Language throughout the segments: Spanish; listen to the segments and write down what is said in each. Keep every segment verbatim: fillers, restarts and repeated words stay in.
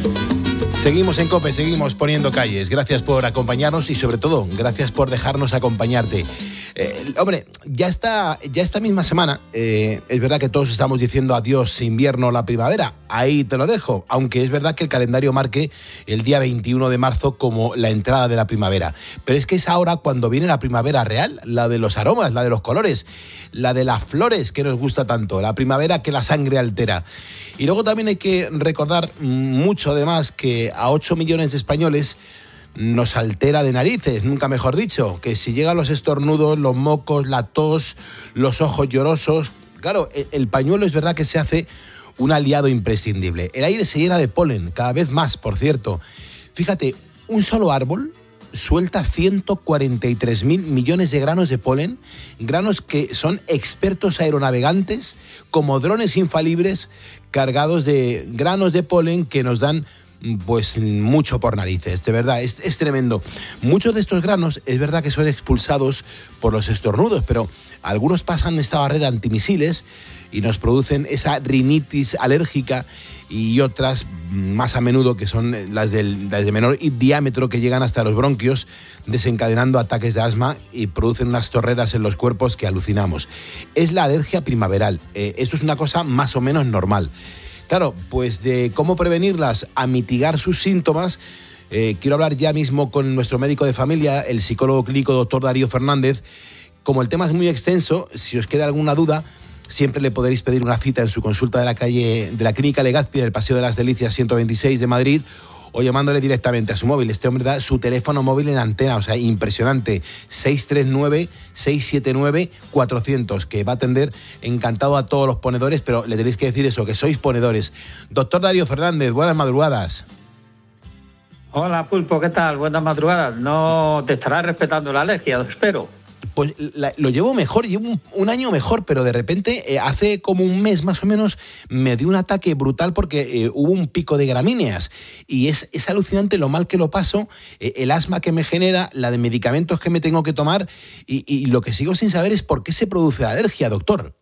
Seguimos en COPE, seguimos poniendo calles. Gracias por acompañarnos y sobre todo, gracias por dejarnos acompañarte. Eh, hombre, ya está, ya esta misma semana, eh, es verdad que todos estamos diciendo adiós invierno, la primavera. Ahí te lo dejo, aunque es verdad que el calendario marque el día veintiuno de marzo como la entrada de la primavera. Pero es que es ahora cuando viene la primavera real, la de los aromas, la de los colores, la de las flores que nos gusta tanto, la primavera que la sangre altera. Y luego también hay que recordar mucho además que a ocho millones de españoles nos altera de narices, nunca mejor dicho, que si llegan los estornudos, los mocos, la tos, los ojos llorosos, claro, el pañuelo es verdad que se hace un aliado imprescindible. El aire se llena de polen, cada vez más, por cierto. Fíjate, un solo árbol suelta ciento cuarenta y tres mil millones de granos de polen, granos que son expertos aeronavegantes, como drones infalibles cargados de granos de polen que nos dan pues mucho por narices, de verdad, es, es tremendo. Muchos de estos granos es verdad que son expulsados por los estornudos, pero algunos pasan esta barrera antimisiles y nos producen esa rinitis alérgica y otras más a menudo que son las, del, las de menor diámetro que llegan hasta los bronquios, desencadenando ataques de asma y producen unas torreras en los cuerpos que alucinamos. Es la alergia primaveral, eh, esto es una cosa más o menos normal. Claro, pues de cómo prevenirlas, a mitigar sus síntomas, eh, quiero hablar ya mismo con nuestro médico de familia, el psicólogo clínico doctor Darío Fernández. Como el tema es muy extenso, si os queda alguna duda, siempre le podréis pedir una cita en su consulta de la calle de la Clínica Legazpi, del Paseo de las Delicias ciento veintiséis de Madrid, o llamándole directamente a su móvil. Este hombre da su teléfono móvil en antena, o sea, impresionante, seis tres nueve, seis siete nueve, cuatrocientos, que va a atender encantado a todos los ponedores, pero le tenéis que decir eso, que sois ponedores. Doctor Darío Fernández, buenas madrugadas. Hola, Pulpo, ¿qué tal? Buenas madrugadas. No te estará respetando la alergia, espero. Pues la, lo llevo mejor, llevo un, un año mejor, pero de repente, eh, hace como un mes más o menos, me dio un ataque brutal porque eh, hubo un pico de gramíneas. Y es, es alucinante lo mal que lo paso, eh, el asma que me genera, la de medicamentos que me tengo que tomar, y, y lo que sigo sin saber es por qué se produce la alergia, doctor.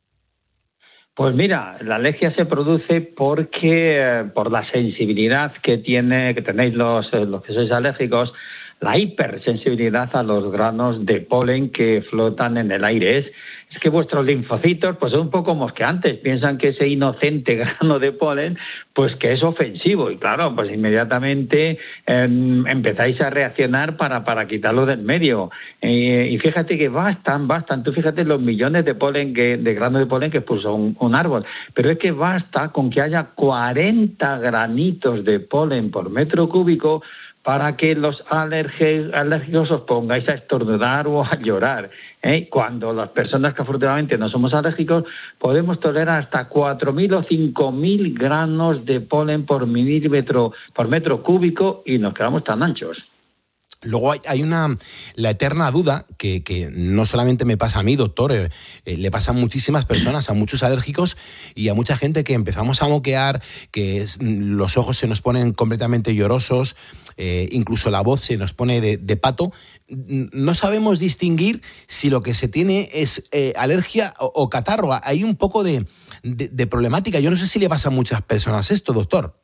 Pues mira, la alergia se produce porque, eh, por la sensibilidad que tiene, que tenéis los, eh, los que sois alérgicos, la hipersensibilidad a los granos de polen que flotan en el aire. Es, es que vuestros linfocitos pues son un poco mosqueantes, piensan que ese inocente grano de polen pues que es ofensivo y claro, pues inmediatamente eh, empezáis a reaccionar para, para quitarlo del medio. Eh, y fíjate que bastan, bastan, tú fíjate los millones de polen, que, de granos de polen que expulsó un, un árbol, pero es que basta con que haya cuarenta granitos de polen por metro cúbico para que los alérgicos os pongáis a estornudar o a llorar, ¿eh? Cuando las personas que afortunadamente no somos alérgicos podemos tolerar hasta cuatro mil o cinco mil granos de polen por milímetro, por metro cúbico y nos quedamos tan anchos. Luego hay, hay una, la eterna duda que, que no solamente me pasa a mí, doctor, eh, eh, le pasa a muchísimas personas, a muchos alérgicos y a mucha gente que empezamos a moquear, que es, los ojos se nos ponen completamente llorosos, eh, incluso la voz se nos pone de, de pato. No sabemos distinguir si lo que se tiene es eh, alergia o, o catarro. Hay un poco de, de, de problemática. Yo no sé si le pasa a muchas personas esto, doctor.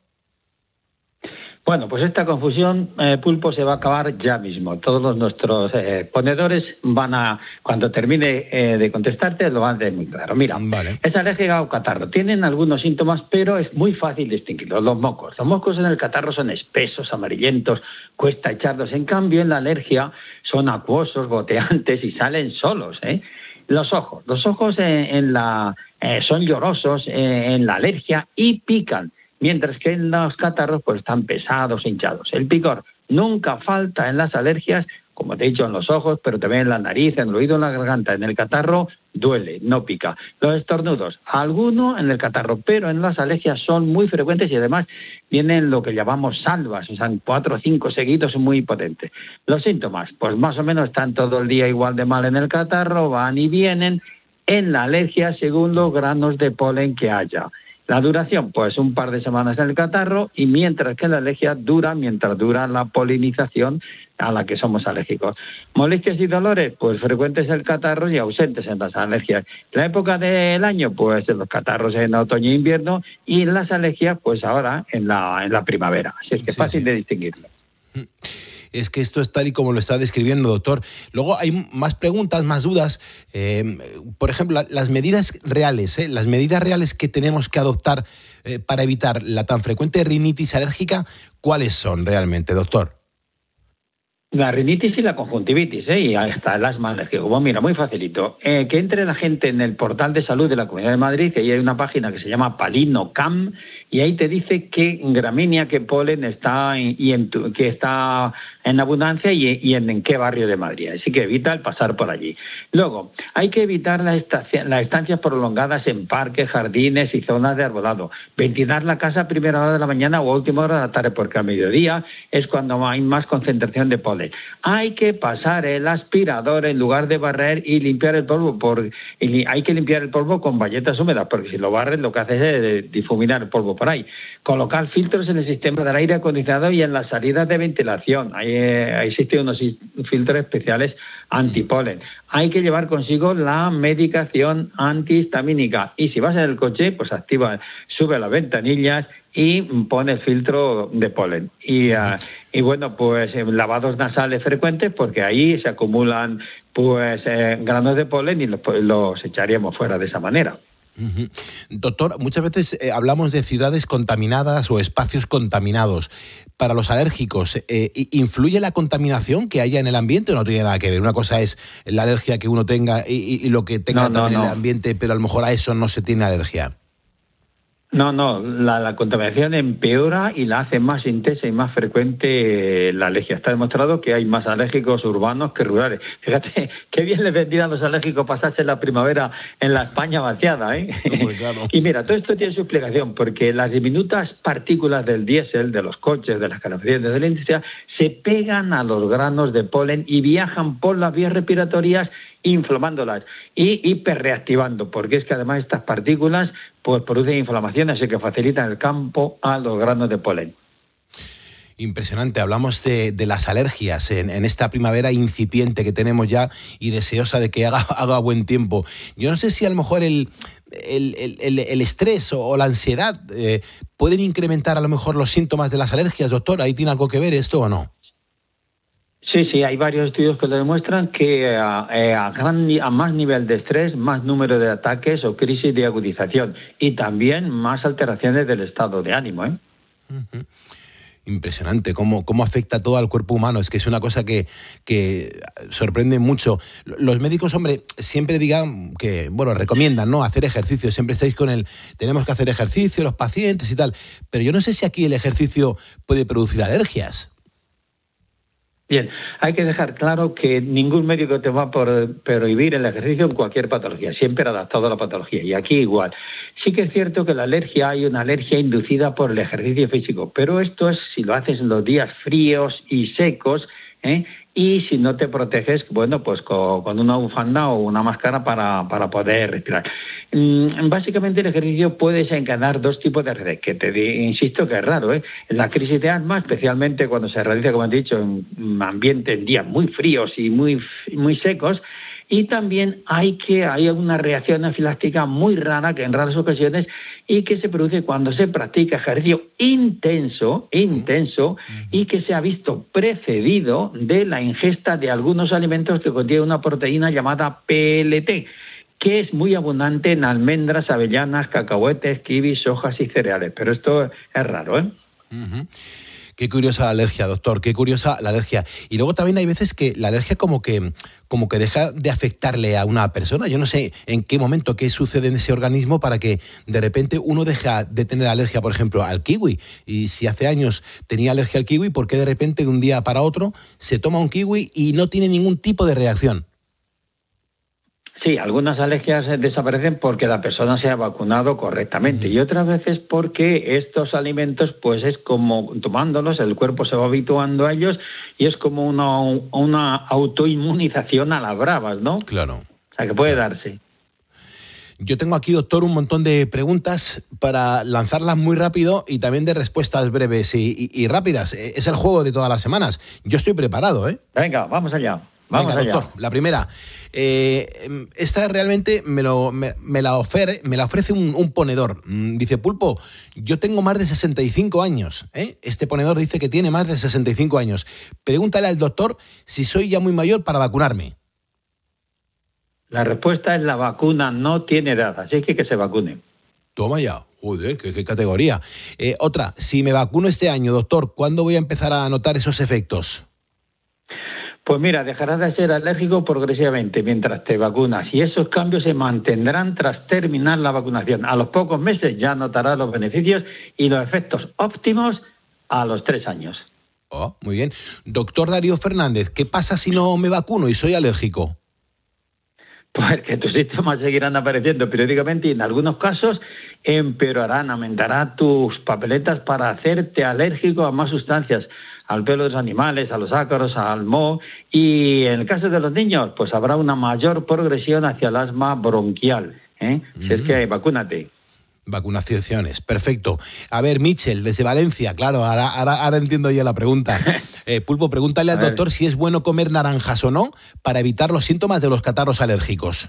Bueno, pues esta confusión, eh, Pulpo, se va a acabar ya mismo. Todos los, nuestros eh, ponedores van a, cuando termine eh, de contestarte, lo van a tener muy claro. Mira, vale. Es alérgica o catarro. Tienen algunos síntomas, pero es muy fácil distinguirlos. Los mocos. Los mocos en el catarro son espesos, amarillentos, cuesta echarlos. En cambio, en la alergia son acuosos, goteantes y salen solos, ¿eh? Los ojos. Los ojos eh, en la, eh, son llorosos eh, en la alergia y pican. Mientras que en los catarros pues están pesados, hinchados. El picor nunca falta en las alergias, como te he dicho, en los ojos, pero también en la nariz, en el oído, en la garganta. En el catarro duele, no pica. Los estornudos, alguno en el catarro, pero en las alergias son muy frecuentes y además vienen lo que llamamos salvas, o sea, cuatro o cinco seguidos muy potentes. Los síntomas, pues más o menos están todo el día igual de mal en el catarro, van y vienen. En la alergia según los granos de polen que haya. La duración, pues un par de semanas en el catarro, y mientras que la alergia dura mientras dura la polinización a la que somos alérgicos. Molestias y dolores, pues frecuentes en el catarro y ausentes en las alergias. La época del año, pues los catarros en otoño e invierno, y las alergias, pues ahora en la, en la primavera. Así es que es Sí, fácil sí. de distinguirlo. Es que esto es tal y como lo está describiendo, doctor. Luego hay más preguntas, más dudas. Eh, por ejemplo, la, las medidas reales, ¿eh? las medidas reales que tenemos que adoptar eh, para evitar la tan frecuente rinitis alérgica, ¿cuáles son realmente, doctor? La rinitis y la conjuntivitis, ¿eh? Y hasta el asma alérgico. Bueno, mira, muy facilito. Eh, que entre la gente en el portal de salud de la Comunidad de Madrid, que ahí hay una página que se llama PalinoCam, y ahí te dice qué gramínea, qué polen está en, y en tu, que está en abundancia y, y en, en qué barrio de Madrid. Así que evita el pasar por allí. Luego, hay que evitar las, estancia, las estancias prolongadas en parques, jardines y zonas de arbolado. Ventilar la casa a primera hora de la mañana o a última hora de la tarde, porque a mediodía es cuando hay más concentración de polen. Hay que pasar el aspirador en lugar de barrer y limpiar el polvo. Por, y hay que limpiar el polvo con bayetas húmedas, porque si lo barres lo que hace es difuminar el polvo por ahí. Colocar filtros en el sistema del aire acondicionado y en las salidas de ventilación. Hay, eh, existen unos filtros especiales antipolen. Hay que llevar consigo la medicación antihistamínica. Y si vas en el coche, pues activa, sube las ventanillas y pone el filtro de polen. Y, uh, y bueno, pues eh, lavados nasales frecuentes, porque ahí se acumulan pues eh, granos de polen y los, los echaríamos fuera de esa manera. Uh-huh. Doctor, muchas veces eh, hablamos de ciudades contaminadas o espacios contaminados. Para los alérgicos, eh, ¿influye la contaminación que haya en el ambiente o no tiene nada que ver? Una cosa es la alergia que uno tenga y, y lo que tenga no, también no, en no. el ambiente, pero a lo mejor a eso no se tiene alergia. No, no, la, la contaminación empeora y la hace más intensa y más frecuente la alergia. Está demostrado que hay más alérgicos urbanos que rurales. Fíjate, qué bien les vendrían a los alérgicos pasarse la primavera en la España vaciada, ¿eh? Muy claro. Y mira, todo esto tiene su explicación, porque las diminutas partículas del diésel, de los coches, de las calefacciones de la industria, se pegan a los granos de polen y viajan por las vías respiratorias inflamándolas y hiperreactivando, porque es que además estas partículas pues producen inflamación, así que facilitan el campo a los granos de polen. Impresionante, hablamos de, de las alergias en, en esta primavera incipiente que tenemos ya y deseosa de que haga, haga buen tiempo. Yo no sé si a lo mejor el, el, el, el estrés o, o la ansiedad eh, pueden incrementar a lo mejor los síntomas de las alergias, doctor. ¿Ahí tiene algo que ver esto o no? Sí, sí, hay varios estudios que lo demuestran que a, a, gran, a más nivel de estrés, más número de ataques o crisis de agudización y también más alteraciones del estado de ánimo, ¿eh? Uh-huh. Impresionante cómo, cómo afecta todo al cuerpo humano. Es que es una cosa que, que sorprende mucho. Los médicos, hombre, siempre digan que, bueno, recomiendan, ¿no?, hacer ejercicio. Siempre estáis con el, tenemos que hacer ejercicio, los pacientes y tal. Pero yo no sé si aquí el ejercicio puede producir alergias. Bien, hay que dejar claro que ningún médico te va a prohibir el ejercicio en cualquier patología, siempre adaptado a la patología, y aquí igual. Sí que es cierto que la alergia, hay una alergia inducida por el ejercicio físico, pero esto es si lo haces en los días fríos y secos, ¿eh? Y si no te proteges, bueno, pues con, con una bufanda o una máscara para, para poder respirar. Mm, básicamente el ejercicio puede desencadenar dos tipos de redes, que te di, insisto que es raro, ¿eh? La crisis de asma, especialmente cuando se realiza, como he dicho, en ambiente en días muy fríos y muy, muy secos. Y también hay que hay una reacción anafiláctica muy rara, que en raras ocasiones, y que se produce cuando se practica ejercicio intenso, intenso, y que se ha visto precedido de la ingesta de algunos alimentos que contienen una proteína llamada P L T, que es muy abundante en almendras, avellanas, cacahuetes, kiwis, hojas y cereales. Pero esto es raro, ¿eh? Uh-huh. Qué curiosa la alergia, doctor, qué curiosa la alergia. Y luego también hay veces que la alergia como que, como que deja de afectarle a una persona. Yo no sé en qué momento, qué sucede en ese organismo para que de repente uno deja de tener alergia, por ejemplo, al kiwi. Y si hace años tenía alergia al kiwi, ¿por qué de repente de un día para otro se toma un kiwi y no tiene ningún tipo de reacción? Sí, algunas alergias desaparecen porque la persona se ha vacunado correctamente y otras veces porque estos alimentos, pues es como tomándolos, el cuerpo se va habituando a ellos y es como una, una autoinmunización a las bravas, ¿no? Claro. O sea, que puede claro. darse. Yo tengo aquí, doctor, un montón de preguntas para lanzarlas muy rápido y también de respuestas breves y, y, y rápidas. Es el juego de todas las semanas. Yo estoy preparado, ¿eh? Venga, vamos allá. Vamos Venga, doctor, allá. la primera. Eh, esta realmente me, lo, me, me, la, ofere, me la ofrece un, un ponedor. Dice, Pulpo, yo tengo más de sesenta y cinco años. ¿eh? Este ponedor dice que tiene más de sesenta y cinco años. Pregúntale al doctor si soy ya muy mayor para vacunarme. La respuesta es la vacuna no tiene edad, así que que se vacune. Toma ya. Joder, qué, qué categoría. Eh, otra, si me vacuno este año, doctor, ¿cuándo voy a empezar a notar esos efectos? Pues mira, dejarás de ser alérgico progresivamente mientras te vacunas y esos cambios se mantendrán tras terminar la vacunación. A los pocos meses ya notarás los beneficios y los efectos óptimos a los tres años. Oh, muy bien. Doctor Darío Fernández, ¿qué pasa si no me vacuno y soy alérgico? Pues que tus síntomas seguirán apareciendo periódicamente y en algunos casos empeorarán, aumentará tus papeletas para hacerte alérgico a más sustancias, al pelo de los animales, a los ácaros, al moho, y en el caso de los niños, pues habrá una mayor progresión hacia el asma bronquial. ¿eh? Mm. Si es que vacúnate. Vacunaciones, perfecto. A ver, Michel, desde Valencia, claro, ahora, ahora, ahora entiendo ya la pregunta. Eh, Pulpo, pregúntale al doctor si es bueno comer naranjas o no para evitar los síntomas de los catarros alérgicos.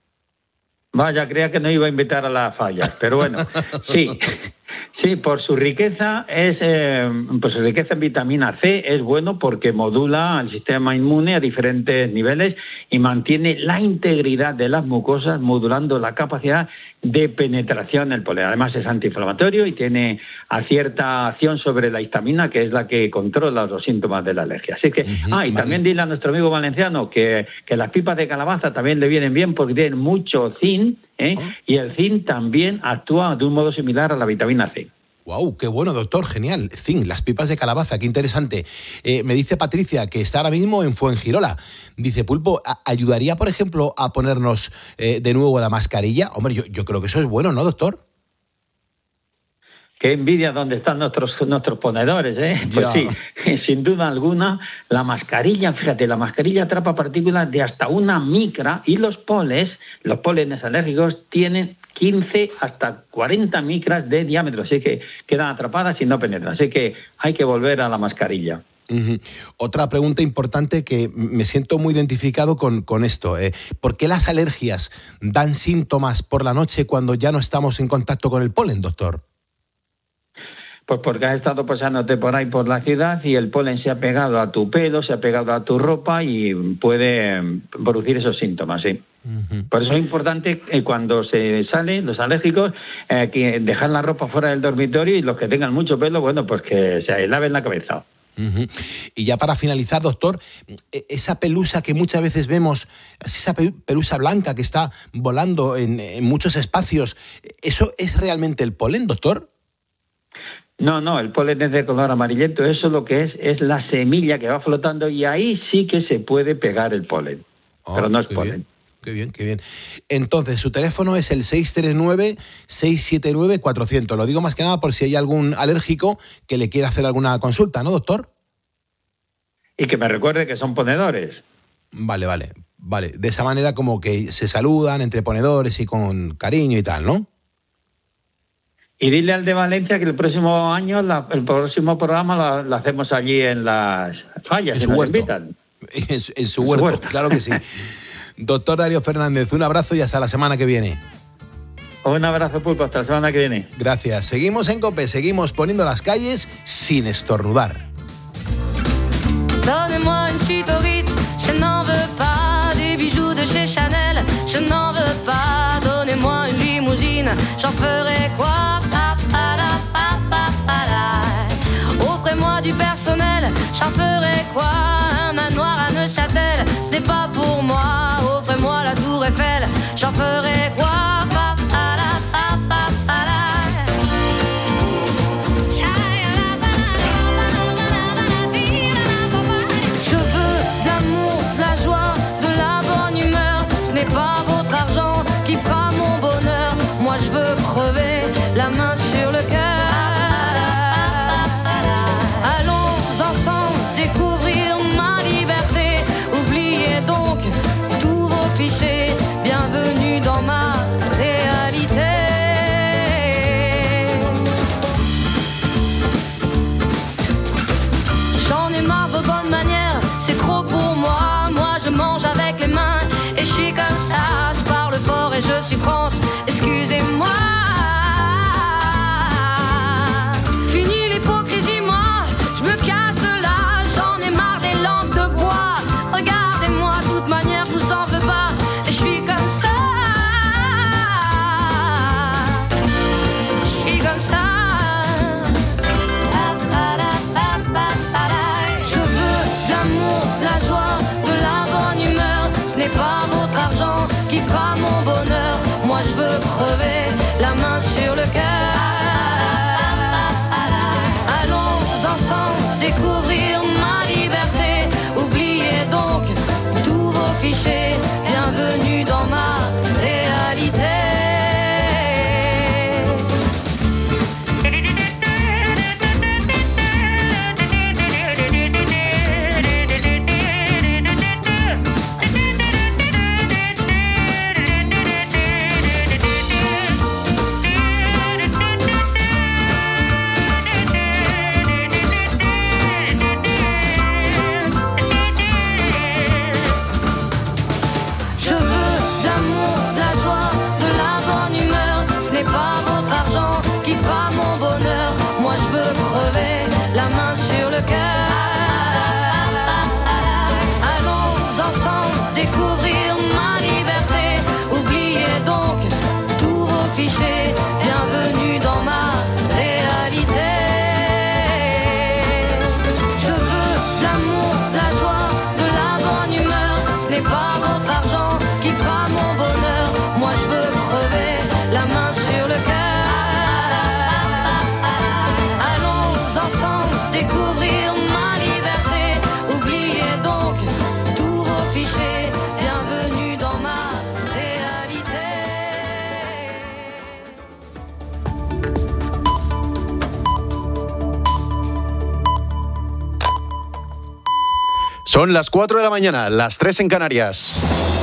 Vaya, creía que no iba a invitar a las fallas, pero bueno, sí, sí, por su riqueza es, eh, por su riqueza en vitamina C es bueno porque modula el sistema inmune a diferentes niveles y mantiene la integridad de las mucosas, modulando la capacidad de penetración del polen. Además es antiinflamatorio y tiene a cierta acción sobre la histamina, que es la que controla los síntomas de la alergia. Así que, uh-huh, ah, y vale. También dile a nuestro amigo valenciano que, que las pipas de calabaza también le vienen bien porque tienen mucho zinc, ¿eh? ¿Oh? Y el zinc también actúa de un modo similar a la vitamina C. Wow, qué bueno, doctor, genial. Zinc, las pipas de calabaza, qué interesante. Eh, me dice Patricia que está ahora mismo en Fuengirola. Dice, Pulpo, ¿ayudaría, por ejemplo, a ponernos eh, de nuevo la mascarilla? Hombre, yo, yo creo que eso es bueno, ¿no, doctor? Qué envidia donde están nuestros nuestros ponedores, ¿eh? Pues ya. Sí, sin duda alguna, la mascarilla, fíjate, la mascarilla atrapa partículas de hasta una micra y los poles, los pólenes alérgicos, tienen quince hasta cuarenta micras de diámetro, así que quedan atrapadas y no penetran, así que hay que volver a la mascarilla. Uh-huh. Otra pregunta importante que me siento muy identificado con, con esto. Eh, ¿Por qué las alergias dan síntomas por la noche cuando ya no estamos en contacto con el polen, doctor? Pues porque has estado pasándote por ahí por la ciudad y el polen se ha pegado a tu pelo, se ha pegado a tu ropa y puede producir esos síntomas, sí. Uh-huh. Por eso es importante eh, cuando se salen los alérgicos eh, que dejar la ropa fuera del dormitorio y los que tengan mucho pelo, bueno, pues que se laven la cabeza. Uh-huh. Y ya para finalizar, doctor, esa pelusa que muchas veces vemos, esa pelusa blanca que está volando en, en muchos espacios, ¿eso es realmente el polen, doctor? No, no, el polen es de color amarillento, eso lo que es es la semilla que va flotando y ahí sí que se puede pegar el polen, oh, pero no es polen. Bien, qué bien, qué bien. Entonces, su teléfono es el seis tres nueve, seis siete nueve, cuatro cero cero. Lo digo más que nada por si hay algún alérgico que le quiera hacer alguna consulta, ¿no, doctor? Y que me recuerde que son ponedores. Vale, vale, vale. De esa manera como que se saludan entre ponedores y con cariño y tal, ¿no? Y dile al de Valencia que el próximo año, la, el próximo programa lo, lo hacemos allí en las fallas. En su huerto. En, en su, en su huerto, huerto, claro que sí. Doctor Darío Fernández, un abrazo y hasta la semana que viene. Un abrazo, Pulpo, hasta la semana que viene. Gracias. Seguimos en COPE, seguimos poniendo las calles sin estornudar. Donnez-moi une suite au Ritz, je n'en veux pas. Des bijoux de chez Chanel, je n'en veux pas. Donnez-moi une limousine, j'en ferai quoi? Pa, pa, la, pa, pa, pa, la. Offrez-moi du personnel, j'en ferai quoi? Un manoir à Neuchâtel, ce n'est pas pour moi. Offrez-moi la tour Eiffel, j'en ferai quoi? Pa, pa, la, pa, pa, pa, la. Ce n'est pas votre argent qui fera mon bonheur. Moi je veux crever la main sur le cœur. Allons ensemble découvrir ma liberté. Oubliez donc tous vos clichés. Bienvenue dans ma réalité. ai marre de vos bonnes manières, c'est trop pour moi. Moi je mange avec les mains et je suis comme ça. Je parle fort et je suis France, excusez-moi. Fini l'hypocrisie, moi, je me casse de là. J'en ai marre des lampes de bois. Regardez-moi, de toute manière, je vous en veux pas. Et je suis comme ça. Je suis comme ça. Je veux de l'amour, de la joie, de la bonne humeur. Ce n'est pas votre argent qui fera mon bonheur. Moi je veux crever la main sur le cœur. Allons ensemble découvrir ma liberté. Oubliez donc tous vos clichés. Bienvenue dans ma réalité. Pas votre argent qui fera mon bonheur. Moi je veux crever la main sur le cœur. Allons ensemble découvrir ma liberté. Oubliez donc tous vos clichés. Bienvenue dans ma réalité. Je veux de l'amour, de la joie, de la bonne humeur. Ce n'est pas votre argent qui fera mon bonheur. Moi je veux crever la main sur le cœur. Allons ensemble découvrir ma liberté. Oubliez donc tous vos clichés. Bienvenue dans ma réalité. Son las cuatro de la mañana, las tres en Canarias.